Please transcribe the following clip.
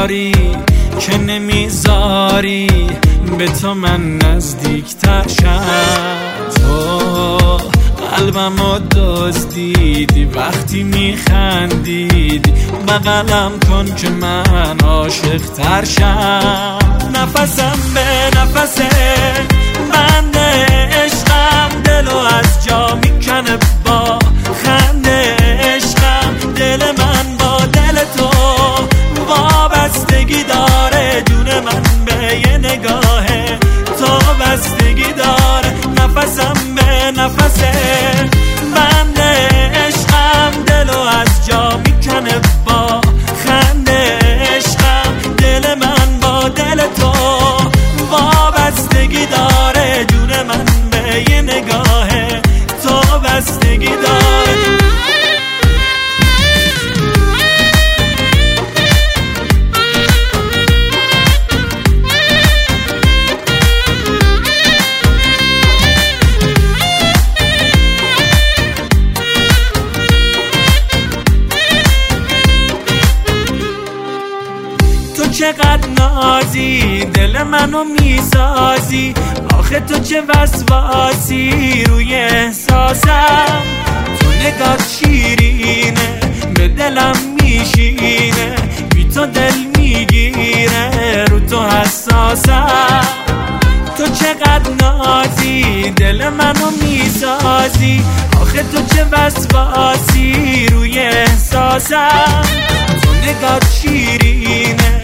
داری که نمیذاری به تو من نزدیکتر شم. تو قلبمو دزدیدی وقتی میخندیدی، بغلم کن که من عاشق تر شم. نفسم به نفس بند عشقم، دلو از جا میکنه با خنده عشقم. دل من با دل تو وابستگی داره، جون من به یه نگاه تو بستگی داره. نفسم به نفس بند عشقم، دلو از جا میکنه با خنده عشقم. دل من با دل تو وابستگی داره، جون من به یه نگاه تو بستگی داره. چقدر نازی دل منو میسازی، آخه تو چه وسواسی روی احساسم. تو نگات شیرینه به دلم میشینه، بی تو دل میگیره رو تو حساسم. تو چقدر نازی دل منو میسازی، آخه تو چه وسواسی روی احساسم. تو نگات شیرینه